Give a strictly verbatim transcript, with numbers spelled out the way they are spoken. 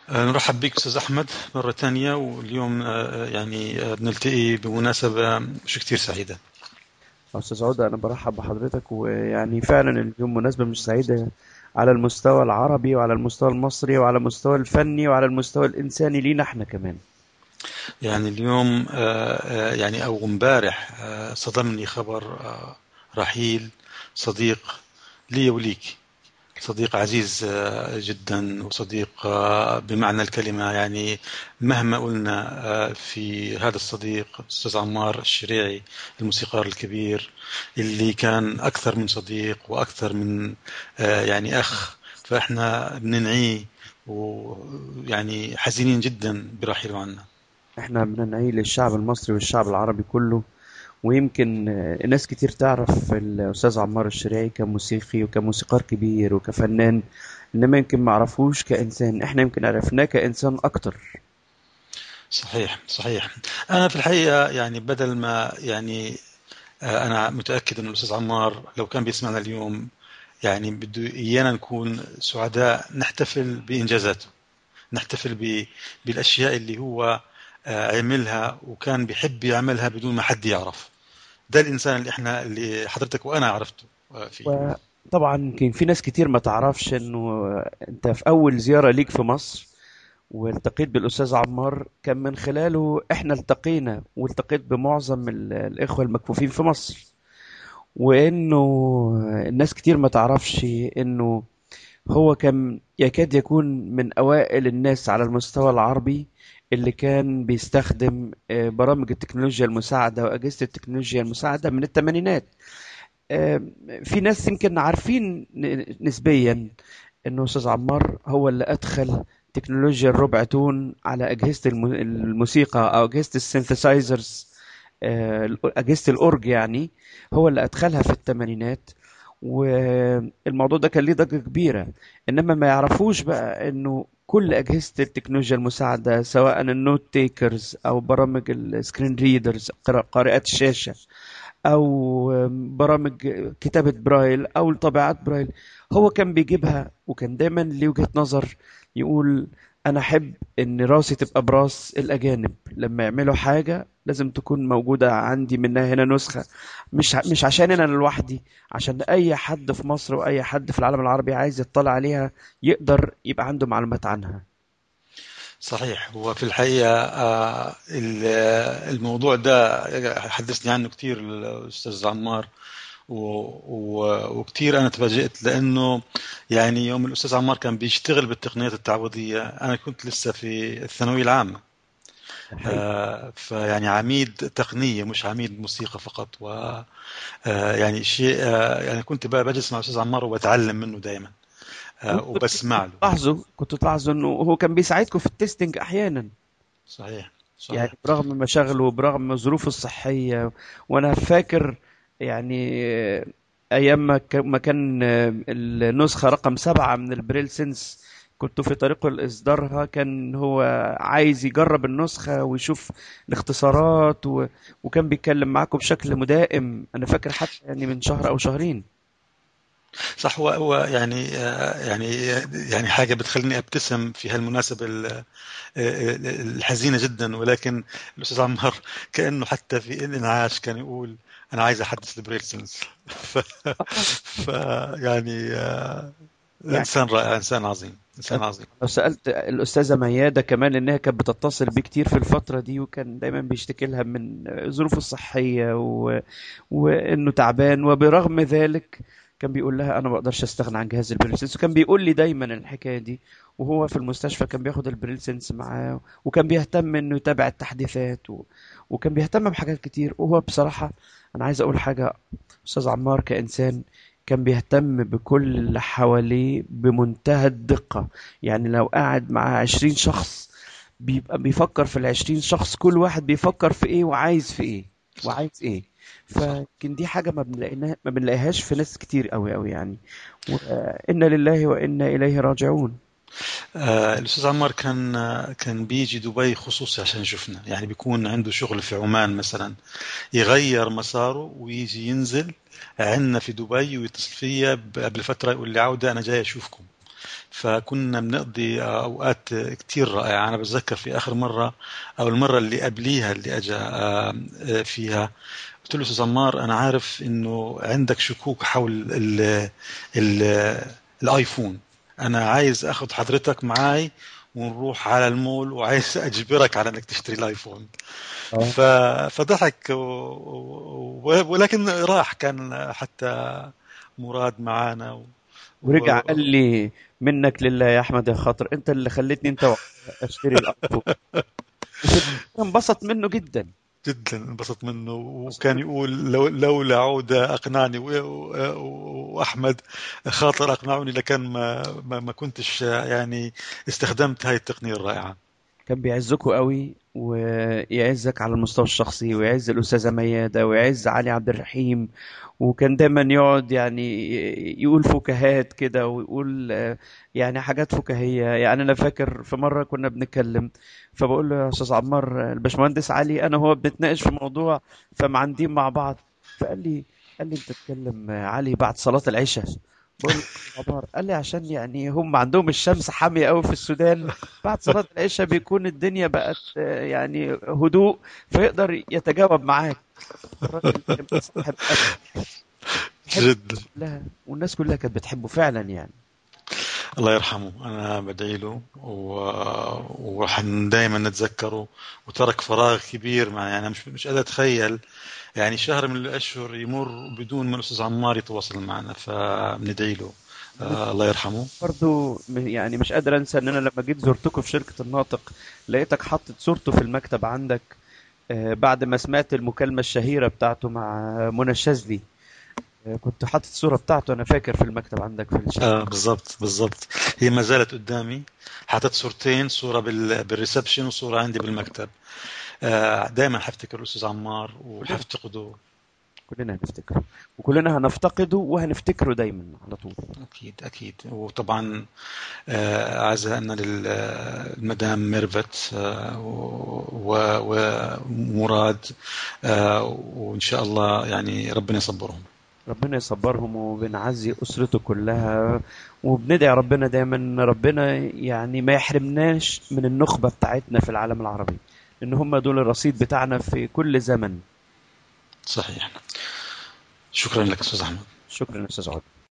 آه، نرحب بك أستاذ أحمد مرة ثانية، واليوم آه، يعني آه، بنلتقي بمناسبة مش كتير سعيدة. أستاذ عودة، أنا برحب بحضرتك. ويعني فعلا اليوم مناسبة مش سعيدة على المستوى العربي وعلى المستوى المصري وعلى المستوى الفني وعلى المستوى الإنساني لينا احنا كمان. يعني اليوم آه، آه، يعني أو امبارح آه، صدمني خبر آه، رحيل صديق لي وليك، صديق عزيز آه، جدا، وصديق آه، بمعنى الكلمة. يعني مهما قلنا آه، في هذا الصديق أستاذ عمار الشريعي، الموسيقار الكبير اللي كان أكثر من صديق وأكثر من آه، يعني أخ، فإحنا بننعيه ويعني حزينين جدا برحيله عنا. احنا بننعي للشعب المصري والشعب العربي كله. ويمكن آه، ناس كتير تعرف الأستاذ عمار الشريعي كموسيقي وكموسيقار كبير وكفنان، إنما يمكن ما عرفوش كإنسان. احنا يمكن عرفناه كإنسان أكتر. صحيح صحيح. أنا في الحقيقة يعني بدل ما يعني آه، أنا متأكد أن الأستاذ عمار لو كان بيسمعنا اليوم يعني بده إيانا نكون سعداء، نحتفل بإنجازاته، نحتفل ب- بالأشياء اللي هو آه، عملها وكان بيحب يعملها بدون ما حد يعرف. ده الإنسان اللي إحنا اللي حضرتك وأنا عرفته آه، فيه. وطبعا يمكن في ناس كتير ما تعرفش إنه أنت في أول زيارة ليك في مصر والتقيت بالأستاذ عمار كان من خلاله إحنا التقينا، والتقيت بمعظم ال- الإخوة المكفوفين في مصر. وإنه الناس كتير ما تعرفش إنه هو كان يكاد يكون من أوائل الناس على المستوى العربي اللي كان بيستخدم آه، برامج التكنولوجيا المساعدة وأجهزة التكنولوجيا المساعدة من الثمانينات. آه، في ناس يمكن عارفين ن- نسبيا انه استاذ عمار هو اللي ادخل تكنولوجيا الربع تون على اجهزه الم- الموسيقى او اجهزه السينثسايزرز، آه، اجهزه الاورج يعني. هو اللي ادخلها في الثمانينات، والموضوع ده كان ليه ضجه كبيره. انما ما يعرفوش بقى انه كل اجهزه التكنولوجيا المساعده، سواء النوت تيكرز او برامج السكرين ريدرز قارئات الشاشه، او برامج كتابة برايل او طابعات برايل، هو كان بيجيبها. وكان دايما ليه وجهة نظر، يقول انا احب ان راسي تبقى براس الاجانب، لما يعملوا حاجة لازم تكون موجودة عندي منها هنا نسخة. مش ع- مش عشان انا لوحدي، عشان اي حد في مصر واي حد في العالم العربي عايز يطلع عليها يقدر يبقى عنده معلومات عنها. صحيح. هو في الحقيقة آه، ال- الموضوع ده حدثني عنه كتير الأستاذ عمار، و... و... وكتير أنا تفاجئت لأنه يعني يوم الأستاذ عمار كان بيشتغل بالتقنيات التعويضية أنا كنت لسه في الثانوية العامة. ده حقيقي. آه، فيعني عميد تقنية مش عميد موسيقى فقط، و آه، يعني شيء آه، يعني كنت بقى بجلس مع الأستاذ عمار وبتعلم منه دايما آه، وانتوا وبسمع له. تلاحظوا كنتوا تلاحظوا انه هو كان بيساعدكم في التستنج احيانا، صحيح يعني صحيح. برغم مشاغله وبرغم ظروفه الصحية. وأنا فاكر يعني آه، أيام ما ك- ما كان آه، النسخة رقم سبعة من البريل سينس كنت في طريقه لإصدارها، كان هو عايز يجرب النسخة ويشوف الاختصارات و... وكان بيتكلم معاكم بشكل مدائم. أنا فاكر حتى يعني من شهر أو شهرين. صح. هو هو يعني آه، يعني يعني حاجة بتخليني أبتسم في هالمناسبة ال- آه، الحزينة جدا، ولكن الأستاذ عمار كأنه حتى في الإنعاش كان يقول أنا عايز أحدث البريلسونز. ف, ف يعني آه، يعني إنسان رائع، إنسان عظيم، إنسان عظيم. لو سألت الأستاذة ميادة كمان، إنها كانت بتتصل بيه كتير في الفترة دي، وكان دايما بيشتكي لها من ظروفه الصحية و... وإنه تعبان. وبرغم ذلك كان بيقول لها أنا ما بقدرش أستغنى عن جهاز البريلسنس. وكان بيقول لي دايما الحكاية دي وهو في المستشفى، كان بياخد البريلسنس معاه، وكان بيهتم إنه يتابع التحديثات و... وكان بيهتم بحاجات كتير. وهو بصراحة أنا عايز أقول حاجة، أستاذ عمار كإنسان كان بيهتم بكل اللي حواليه بمنتهى الدقة. يعني لو قاعد مع عشرين شخص بيبقى بيفكر في العشرين شخص كل واحد بيفكر في ايه وعايز في ايه صح وعايز ايه. صح. فكن دي حاجة ما بنلاقيها ما بنلاقيهاش في ناس كتير قوي قوي يعني. وإنا لله وإنا إليه راجعون. آه، الأستاذ عمار كان آه، كان بيجي دبي خصوصي عشان يشوفنا، يعني بيكون عنده شغل في عمان مثلا، يغير مساره ويجي ينزل عندنا في دبي ويتصل فيا ب- قبل فترة يقول لي عودة أنا جاي أشوفكم. فكنا بنقضي أوقات كتير رائعة. أنا بتذكر في آخر مرة أو المرة اللي قبليها اللي أجا آه، آه، فيها، قلت له أستاذ عمار أنا عارف إنه عندك شكوك حول ال ال الآيفون، أنا عايز أخذ حضرتك معاي ونروح على المول وعايز أجبرك على إنك تشتري الآيفون. اه. ف... فضحك و... و... ولكن راح، كان حتى مراد معانا و... ورجع و... قال لي منك لله يا احمد يا خاطر، انت اللي خليتني انت و- اشتري الايفون. وفي الآخر انبسط منه جدا. جدا انبسط منه، وكان يقول لو لولا عودة أقنعني و... و... وأحمد خاطر أقنعوني لكان ما... ما ما كنتش يعني استخدمت هاي التقنية الرائعة. كان بيعزكوا قوي، ويعزك على المستوى الشخصي، ويعز الأستاذة ميادة، ويعز علي عبد الرحيم. وكان دايما يقعد يعني يقول فكاهات كده، ويقول آه، يعني حاجات فكاهية. يعني أنا فاكر في مرة كنا بنتكلم، فبقول له يا أستاذ عمار، الباشمهندس علي أنا هو بنتناقش في موضوع فمعندين مع بعض. فقال لي قال لي أنت تتكلم علي بعد صلاة العشاء؟ بقول له عمار، قال لي عشان يعني هم عندهم الشمس حامية قوي في السودان، بعد صلاة العشاء بيكون الدنيا بقت آه، يعني هدوء، فيقدر يتجاوب معاك. الراجل كان صاحب أدب، بيحب جد. الناس كلها، والناس كلها كانت بتحبه فعلا يعني. الله يرحمه، أنا بدعي له و... وحن دايما نتذكره. وترك فراغ كبير معنا، يعني أنا مش مش قادر أتخيل يعني شهر من الأشهر يمر بدون ما الأستاذ عمار يتواصل معنا، فبندعي له. أنا آه الله يرحمه. برضو م- يعني مش قادر انسى ان انا لما جيت زرتكم في شركة الناطق، لقيتك حاطط صورته في المكتب عندك، آه، بعد ما سمعت المكالمة الشهيرة بتاعته مع منى الشاذلي. آه، كنت حاطط الصورة بتاعته، انا فاكر، في المكتب عندك في الشركة. آه بالضبط بالضبط، هي ما زالت قدامي. حطيت صورتين، صورة بال... بالريسبشن وصورة عندي بالمكتب. آه دائما حفتكر الأستاذ عمار كلنا وحفتقده. كلنا هنفتكره، وكلنا هنفتقده وهنفتكره دايما على طول. أكيد أكيد. وطبعا آه، أعزائنا للمدام ميرفت آه، و- ومراد، آه، وإن شاء الله يعني ربنا يصبرهم. ربنا يصبرهم، وبنعزي أسرته كلها، وبندعي ربنا دايما، ربنا يعني ما يحرمناش من النخبة بتاعتنا في العالم العربي، لأن هم دول الرصيد بتاعنا في كل زمن. صحيح. شكرا لك أستاذ أحمد. شكرا يا أستاذ عود.